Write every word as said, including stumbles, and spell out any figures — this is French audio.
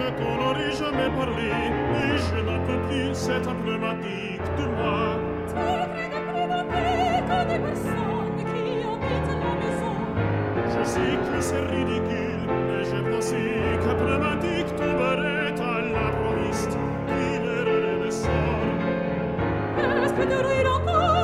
qu'on n'aurait jamais parlé, et je n'en peux plus cette emblématique de moi. Tu crées problématique des personnes qui habitent la maison. Je sais que c'est ridicule, mais j'ai pensé que pneumatique tomberait à l'improviste, qui l'erreur de sort. Est-ce que de rire encore?